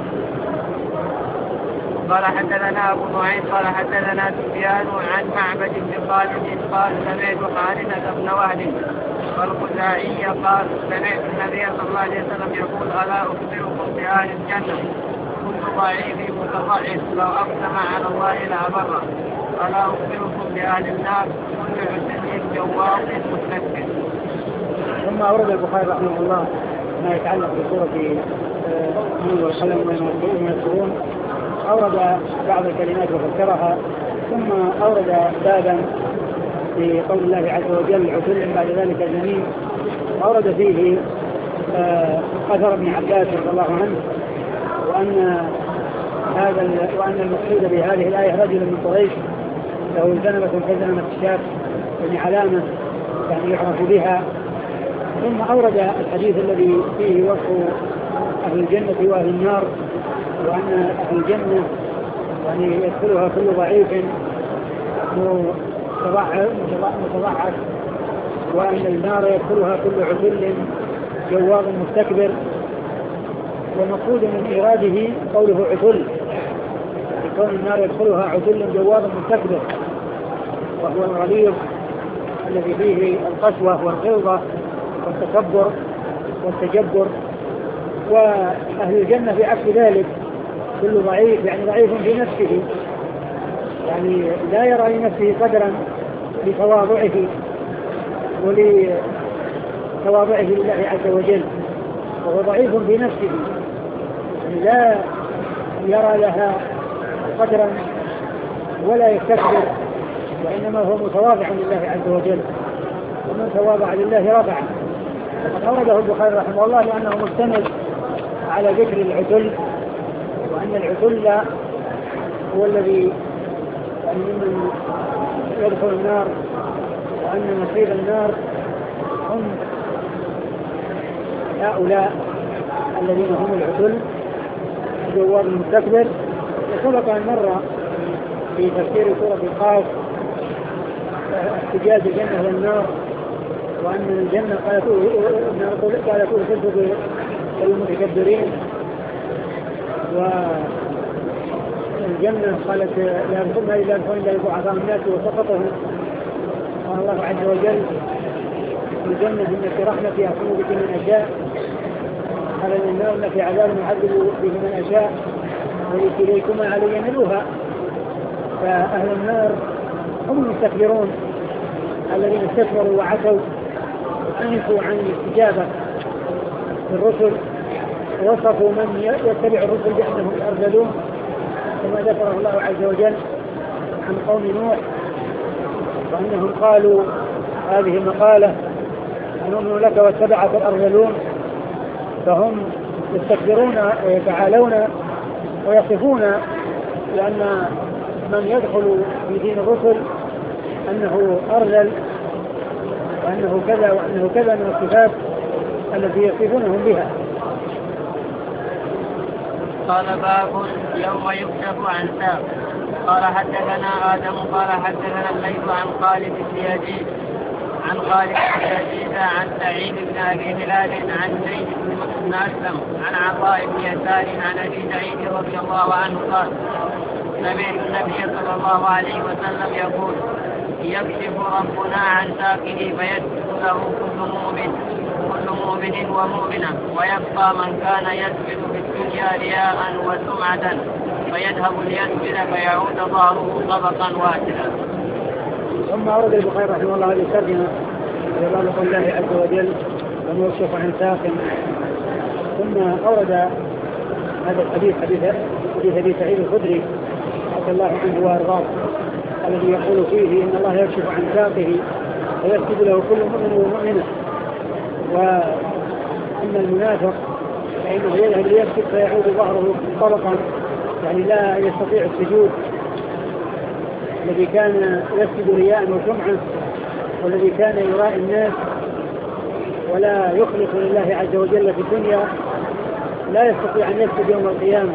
Speaker 1: قال حدثنا أبو نعيم قال حدثنا سفيان عن معبد بن خالد قال سمعت خالد بن وهب والخزاعي قال سمعت النبي صلى الله عليه وسلم يقول ألا أخبركم بأهل الجنة كل ضعيف متضعف لو أقسم على الله لأبره. ألا أخبركم بأهل النار كل عسل جواظ مستكبر.
Speaker 2: ثم أورد البخاري رحمه الله ما يتعلق بسورة نون والقلم وما يسطرون، أورد بعض الكلمات وفسرها. ثم أورد بابا في قول الله عز وجل عتل بعد ذلك زنيم، أورد فيه أثر ابن عباس رضي الله عنه وأن هذا وأن المقصود بهذه الآية رجل من قريش له زنمة كزنمة الشاة يعني علامة يعني يعرف بها. ثم أورد الحديث الذي فيه وصف أهل الجنة وأهل النار، وأن أهل الجنة يعني يدخلها كل ضعيف متضعف، وأن النار يدخلها كل عتل جواظ مستكبر. والمقصود من إيراده قوله عتل، يكون النار يدخلها عتل جواظ مستكبر، وهو الغليظ الذي فيه القسوة والغلظة والتكبر والتجبر. وأهل الجنة في عكس ذلك كل ضعيف يعني ضعيف في نفسه، يعني لا يرى لنفسه قدرا لتواضعه ولتواضعه لله عز وجل، وهو ضعيف في نفسه يعني لا يرى لها قدرا ولا يستكبر، وإنما هو متواضع لله عز وجل، ومن تواضع لله رفعه. وقد أورده البخاري رحمه الله لأنه مستند على ذكر العتل، وأن العتل هو الذي يعني ممن يدخل النار، وأن مصير النار هم هؤلاء الذين هم العتل الجواد المستكبر. وسبق أن مر في تفسير سورة القاف احتجاج الجنة والنار، وأن الجنة قالت أرسلت بالمتكبرين، والجنة قالت لا يدخلنا إلا إلا ضعفاء الناس وسقطهم. قال الله عز وجل الجنة إنك رحمتي أرحم بك من أشاء، قال النار إنك عذاب معذب به من أشاء ولكليكما علي ملوها. فأهل النار هم المستكبرون الذين استكبروا وعتوا وأنفوا عن الاستجابة للرسل، ووصفوا من يتبع الرسل بأنهم الأرذلون كما ذكره الله عز وجل عن قوم نوح، وأنهم قالوا هذه المقالة: نؤمن لك واتبعك الأرذلون. فهم يستكبرون ويتعالون ويصفون لأن من يدخل في دين الرسل أنه أرذل وأنه كذا وأنه كذا من الصفات التي يصفونهم بها.
Speaker 1: قال: باب يوم يكشف عن ساق. قال: حدثنا آدم قال حدثنا الليث عن خالد بن يزيد عن خالد بن يزيد عن سعيد بن أبي هلال عن زيد بن أسلم عن عطاء بن يسار عن أبي سعيد رضي الله عنه قال: سمعت النبي صلى الله عليه وسلم يقول: يكشف ربنا عن ساقه فيسجد له كل مؤمن كل مؤمن ومؤمنة، ويبقى من كان يسجد في الدنيا رياء وسمعة فيذهب ليسجد فيعود ظهره طبقا واسعا.
Speaker 2: ثم أورد البخاري رحمه الله هذه الترجمة في باب قول الله عز وجل: ومن يكشف عن ساق. ثم أورد هذا الحديث حديث حديث أبي سعيد الخدري رضي الله عنه وأرضاه الذي يقول فيه إن الله يكشف عن ساقه ويسجد له كل مؤمن ومؤمنة، وأن المنافق فإنه يذهب ليسجد فيعود ظهره طبقا، يعني لا يستطيع السجود، الذي كان يسجد رياء وسمعة والذي كان يراء الناس ولا يخلص لله عز وجل في الدنيا لا يستطيع أن يسجد يوم القيامة.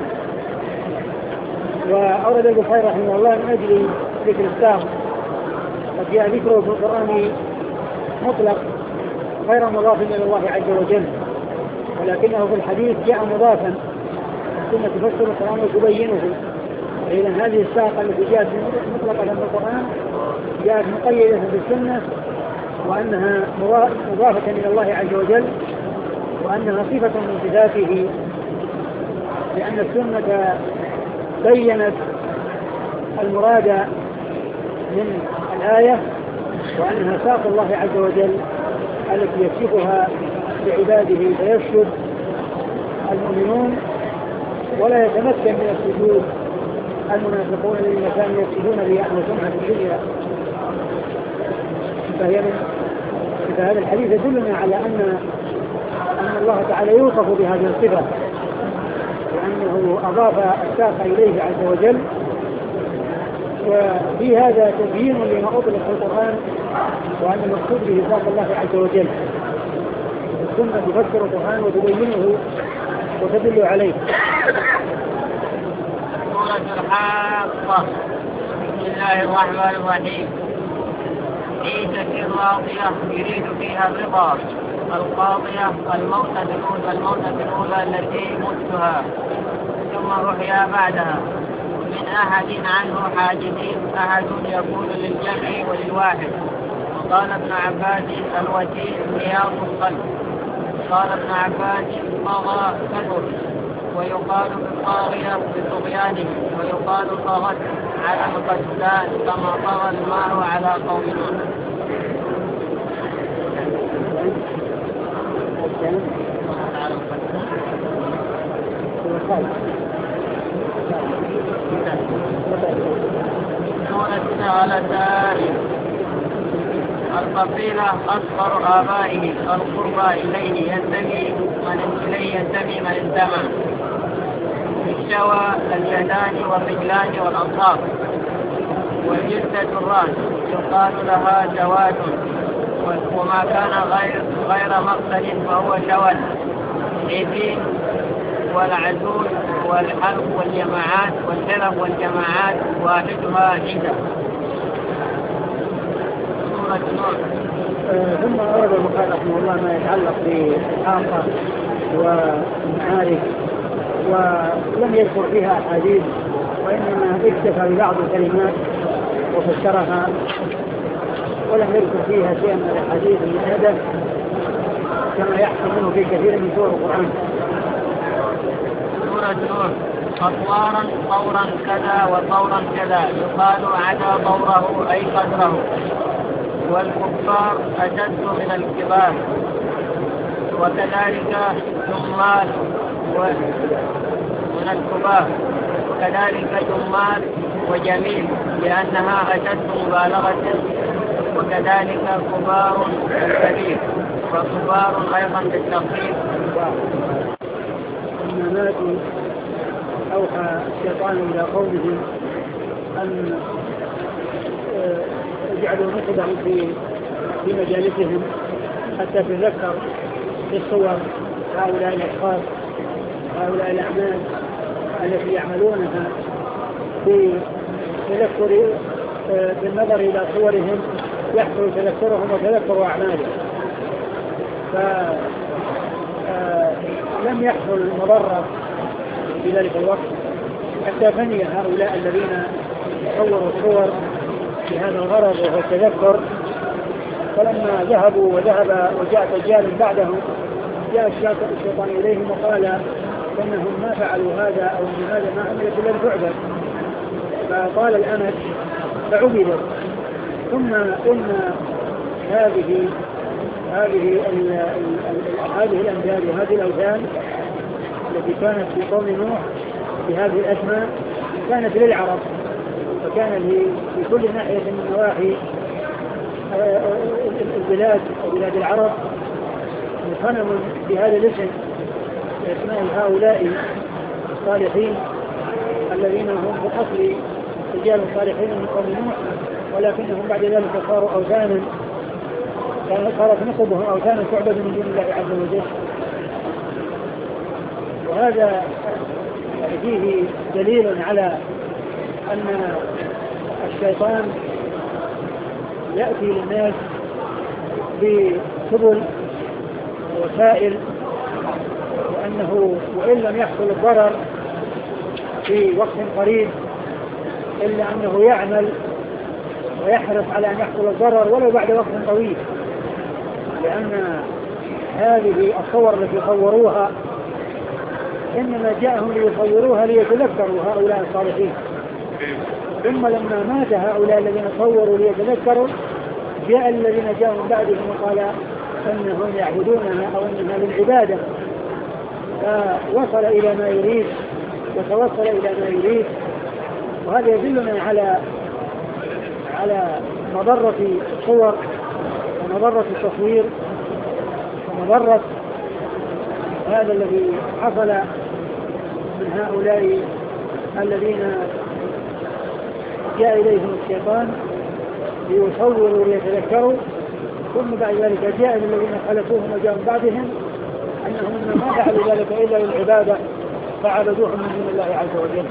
Speaker 2: وأورد البخاري رحمه الله من أجل ذكر الساق، قد جاء ذكره في القرآن مطلق غير مضاف إلى الله عز وجل، ولكنه في الحديث جاء مضافا، ثم تفسر القرآن وتبينه. إذن هذه الساق التي جاءت مطلقة في القرآن جاءت مقيدة في السنة، وأنها مضافة إلى الله عز وجل، وأنها صفة من صفاته، لأن السنة بيّنت المراد من الآية وأنها ساق الله عز وجل التي يكشفها لعباده فيسجد المؤمنون ولا يتمكن من السجود المنافقون الذين كانوا يسجدون رياء وسمعة الدنيا. فهي من فهذا الحديث يدلنا على أن أن الله تعالى يوصف بهذه الصفة، لأنه أضاف الساق إليه عز وجل. وفي هذا تبيين لما أطلق في القرآن، وأن المقصود به ساق الله عز وجل. السنة تفسر القرآن وتبينه وتدل عليه.
Speaker 1: سورة الحاقة. بسم الله الرحمن الرحيم. عيسى الراضية يريد فيها الرضا. القاضية الموتة الأولى الموتة الأولى التي متها ثم رحيا بعدها. من أحد عنه حاجزين أحد يكون للجمع وللواحد. وقال ابن عباس: الوتير رياض القلب. قال ابن عباس: طغى كثر، ويقال بالطاغية بطغيانه، ويقال طغت على القتلان كما طغى الماء على قوم نوح. سورة الثالثة. الفصيلة أصغر آبائه القربى إليه ينتمي من إليه ينتمي من انتمى. الشوى اليدان والرجلان والأطراف. والجلدة الرأس يقال لها جواد، وما كان غير غير مقتل فهو شوى. العبين والعزول والحلق والجماعات والحلق والجماعات واحدها عدة. سورة نوح.
Speaker 2: ثم أورد البخاري رحمه الله ما يتعلق بالحاقة والمعارك، ولم يذكر فيها أحاديث، وإنما اكتفى ببعض الكلمات وفسرها، ولم يذكر فيها شيئا من الأحاديث المسندة كما يحصل منه في كثير من سور القرآن.
Speaker 1: سورة نوح. أطوارا طورا كذا وطورا كذا يقال عدا طوره أي قدره. والكفار أشد من الكبار. وكذلك جمال من الكبار، وكذلك جمال وجميل لأنها أشد مبالغة. وكذلك كبار كبير، وكبار أيضا بالتخفيف.
Speaker 2: لما ماتوا أوحى الشيطان إلى قومهم أن يجعلوا نصبهم في في مجالسهم حتى تذكر بالصور هؤلاء الأشخاص، هؤلاء الأعمال التي يعملونها في تذكر، بالنظر إلى صورهم يحصل تذكرهم وتذكر أعمالهم. فلم يحصل المضرة في ذلك الوقت حتى فني هؤلاء الذين صوروا الصور بهذا الغرض وهو التذكر. فلما ذهبوا وذهب وجاء دجال بعدهم جاء الشيطان إليهم وقال أنهم ما فعلوا هذا أو أن هذا ما عملت إلا البعبد، فطال الأمد فعبدت. ثم إن هذه هذه هذه الأنداد وهذه الأوثان التي كانت في قوم نوح بهذه الأسماء كانت للعرب، وكان في كل ناحية من نواحي البلاد وبلاد العرب صنم بهذا الاسم بأسماء هؤلاء الصالحين الذين هم في الأصل رجال صالحين من قوم نوح، ولكنهم بعد ذلك صاروا أوثانا، صارت نصبهم أوثانا تعبد من دون الله عز وجل. وهذا فيه دليل على أن الشيطان يأتي للناس بسبل ووسائل، وأنه وإن لم يحصل الضرر في وقت قريب إلا أنه يعمل ويحرص على أن يحصل الضرر ولو بعد وقت طويل، لأن هذه الصور التي صوروها إنما جاءهم ليصوروها ليتذكروا هؤلاء الصالحين. ثم لما مات هؤلاء الذين صوروا ليتذكروا جاء الذين جاءوا من بعدهم وقال أنهم يعبدونها أو أنها للعبادة، فوصل إلى ما يريد وتوصل إلى ما يريد. وهذا يدلنا على على مضرة الصور ومضرة التصوير ومضرة هذا الذي حصل من هؤلاء الذين جاء إليهم الشيطان ليصوروا ويتذكروا، ثم بعد ذلك جاء الذين خلفوهم وجاءوا من بعدهم أنهم ما فعلوا ذلك إلا للعبادة فعبدوهم من دون الله عز وجل.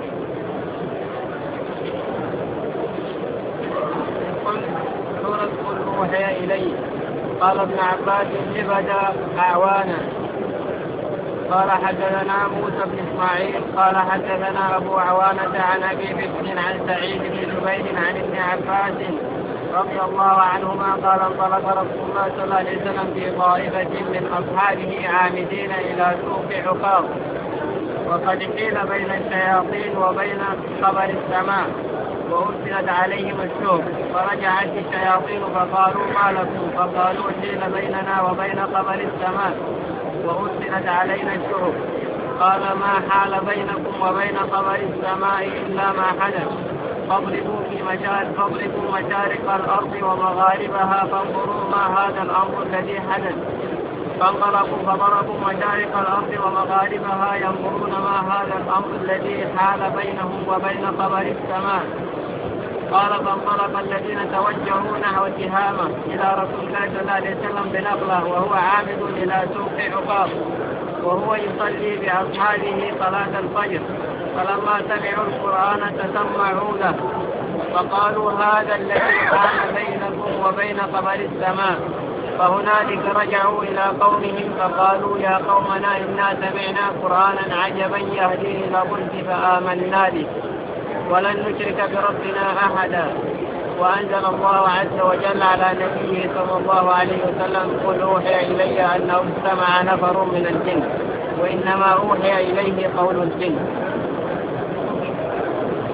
Speaker 1: سورة قل أوحي إلي. قال ابن عباس عبد أعوانا. قال حدثنا موسى بن إسماعيل قال حدثنا أبو عوانة عن أبي بكر عن سعيد بن جبير عن ابن عباس رضي الله عنهما قال انطلق رسول الله صلى الله عليه وسلم في طائفة من أصحابه عامدين إلى سوق عقاب، وقد حيل بين الشياطين وبين خبر السماء وأرسلت عليهم السوق، فرجعت الشياطين فقالوا ما لكم؟ فقالوا حيل بيننا وبين خبر السماء وأرسلت علينا الشوق. قال ما حال بينكم وبين خبر السماء إلا ما حدث، فاضربوا في مشارق فاضربوا مشارق الأرض ومغاربها فانظروا ما هذا الأمر الذي حدث. فانطلقوا فضربوا مشارق الأرض ومغاربها ينظرون ما هذا الأمر الذي حال بينهم وبين خبر السماء. قال فانطلق الذين توجهوا نحو تهامة إلى رسول الله صلى الله عليه وسلم بنقله وهو عامد إلى سوق عقاب وهو يصلي بأصحابه صلاة الفجر، فلما سمعوا القرآن تسمعوا له فقالوا هذا الذي حال بينكم وبين خبر السماء. فهنالك رجعوا إلى قومهم فقالوا يا قومنا إنا سمعنا قرآنا عجبا يهدي إلى الرشد فآمنا به ولن نشرك بربنا أحدا. وأنزل الله عز وجل على نبيه صلى الله عليه وسلم قل أوحي إلي أنه استمع نفر من الجن وإنما أوحي إليه قول الجن.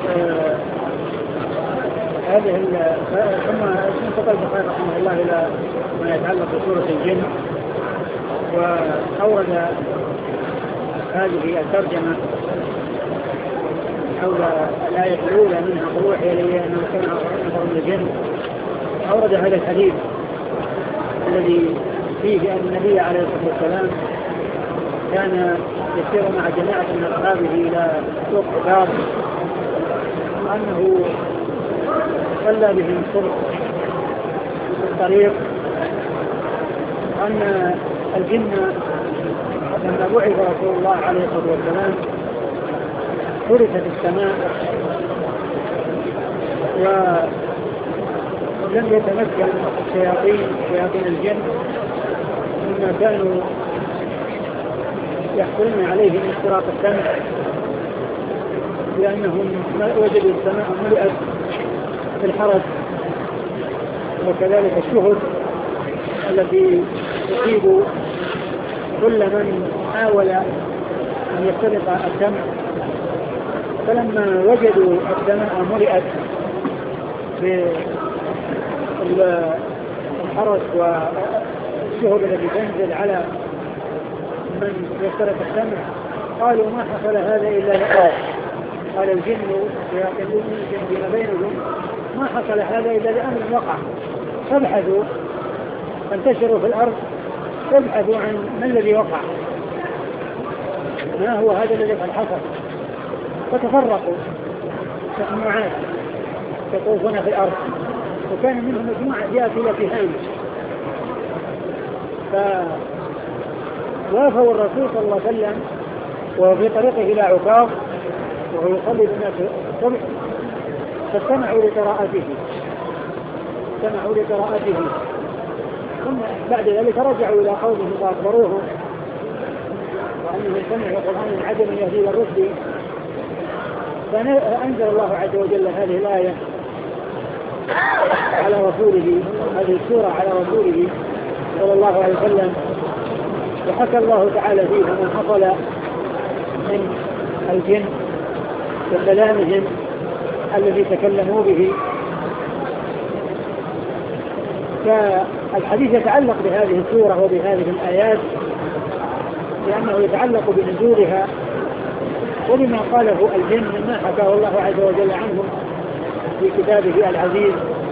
Speaker 2: آه هذه ثم انتقل البخاري رحمه الله إلى ما يتعلق بسورة الجن، وأورد هذه الترجمة حول الآية الأولى منها قل أوحي إلي أنه سمع نفر من الجن. أورد هذا الحديث الذي فيه أن النبي عليه الصلاة والسلام كان يسير مع جماعة من أصحابه إلى سوق عكاظ، وأنه صلى بهم الصبح في الطريق، وأن الجن لما بعث رسول الله عليه الصلاة والسلام حرست السماء ولم يتمكن الشياطين شياطين الجن مما كانوا يحصلون عليه من اختراق السمع، لأنهم وجدوا السماء ملئت بالحرس، وكذلك الشهب التي تصيب كل من حاول أن يخترق السمع. فلما وجدوا السماء ملئت بالحرس والشهب التي تنزل على من يخترق السمع، قالوا ما حصل هذا إلا لآية. قال الجن ويقولون الجن فيما بينهم ما حصل هذا إلا لأمر وقع، فابحثوا فانتشروا في الأرض فابحثوا عن ما الذي وقع، ما هو هذا الذي قد حصل. فتفرقوا مجموعات يطوفون في الأرض، وكان منهم مجموعة جاءت إلى تهامش، فوافوا الرسول صلى الله عليه وسلم وهو في طريقه إلى عكاظ وهو يصلي بالناس الصبح، فاستمعوا لقراءته استمعوا لقراءته ثم بعد ذلك رجعوا إلى قومه فأخبروه وأنه سمع القرآن عجبا يهدي إلى الرشد، فأنزل الله عز وجل هذه الآية على رسوله، هذه السورة على رسوله صلى الله عليه وسلم، وحكى الله تعالى فيها ما حصل من الجن وكلامهم الذي تكلموا به. فالحديث يتعلق بهذه السورة وبهذه الآيات لأنه يتعلق بنزولها ولما قاله الجن مما حكاه الله عز وجل عنهم في كتابه العزيز.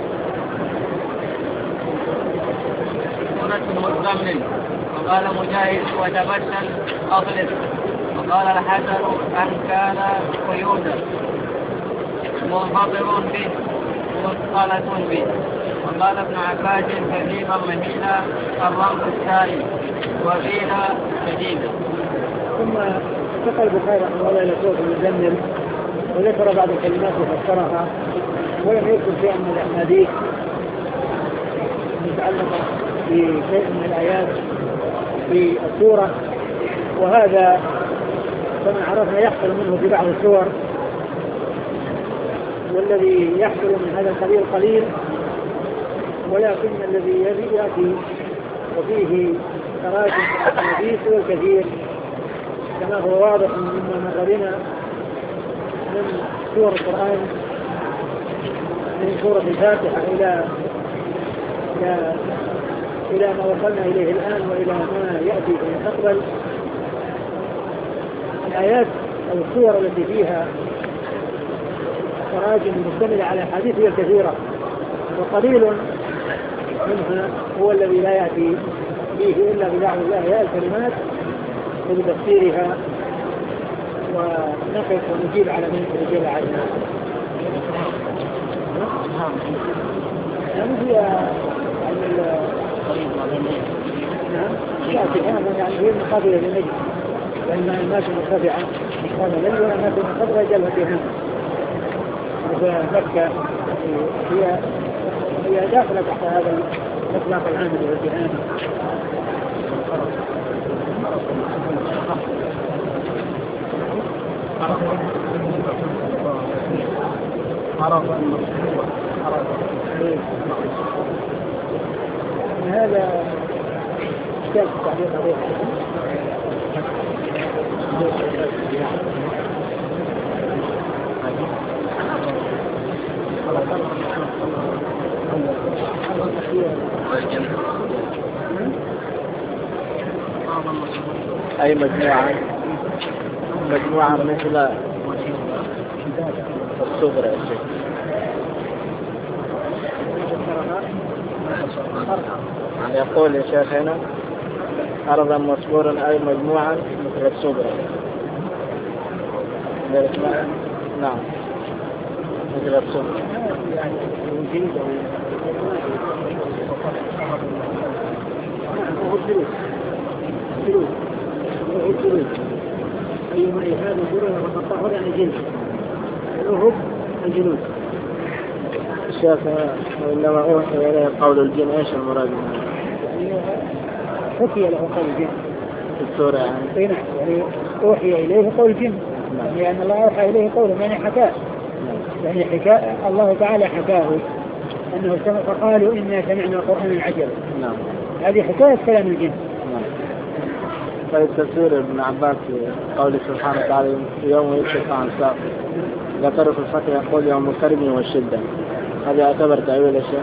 Speaker 1: مزمل. وقال مجاهد وتبشر أطلق. وقال الحسن أن كان قيودا منفطر به مثقلة به. وقال ابن عباس كثيرا مهيلا الرمز السائل وفيها شديدا.
Speaker 2: ثم انتقل البخاري رحمه الله الى سورة المزمل وذكر بعض الكلمات وفسرها، ولم يذكر شيئا من الاحاديث متعلقة بشيء من الآيات في السورة، وهذا كما عرفنا يحصل منه في بعض السور، والذي يحصل من هذا القليل قليل، ولكن الذي يأتي وفيه تراجم الحديث هو الكثير كما هو واضح مما مر بنا من سور القرآن من سورة الفاتحة إلى إلى ما وصلنا إليه الآن وإلى ما يأتي في المستقبل. الآيات أو السور التي فيها تراجم مشتملة على حديث هي كثيرة، وقليل منها هو الذي لا يأتي فيه إلا ببعض الآيات الكلمات وبتفسيرها، ونقف ونجيب على من رجال عنا. يعني هي يعني هي المقابلة للنجم، لأن الناس مرتفعة مقابلة للنجم والناس المقابلة جلها بهم. ومكة هي هي داخلة تحت هذا الإطلاق العام للجهان. هذا كيف تعليق عليه؟
Speaker 1: والجن.
Speaker 3: أي مجموعة مجموعة مثل الصغرى يا شيخ. يعني يقول يا شيخ هنا أرضا مصبورا أي مجموعة مثل الصغرى. نعم مثل الصغرى.
Speaker 2: أي ما هذا الجنود والطهور يعني جنس الأهب الجنود.
Speaker 3: الشيخ إنما أوحي إليه قول الجن، إيش المراد منه؟
Speaker 2: يعني حكي له قول الجن
Speaker 3: في السورة يعني.
Speaker 2: يعني أوحي إليه قول الجن، لأن الله أوحى إليه قوله يعني حكاه، يعني حكاء الله تعالى حكاه أنه سمع فقالوا إنا سمعنا قرآنا عجبا.
Speaker 3: نعم.
Speaker 2: هذه حكاية كلام الجن.
Speaker 3: نعم. طيب تفسير ابن عباس قوله سبحانه وتعالى يوم يكشف عن ساق ذكر في الفتح يقول يوم الكرب والشدة، هذا يعتبر تأويل الشيء؟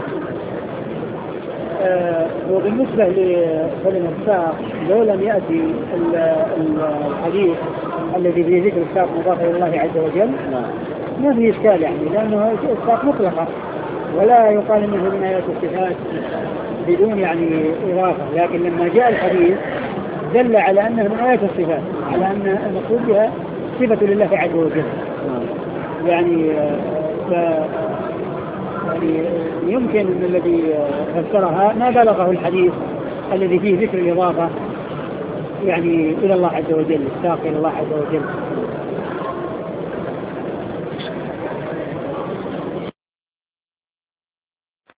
Speaker 2: آه وبالنسبة لكلمة الساق لو لم يأتي الحديث الذي فيه ذكر الساق مضاف إلى الله عز وجل ما فيه إشكال، يعني لأنه الساق مطلقة ولا يقال أنه من آيات الصفات بدون يعني إضافة، لكن لما جاء الحديث دل على أنه من آيات الصفات، على أن المقصود بها صفة لله عز وجل. يعني ف يعني يمكن أن الذي فسرها ما بلغه الحديث الذي فيه ذكر الإضافة يعني إلى الله عز وجل، الساق إلى الله عز وجل.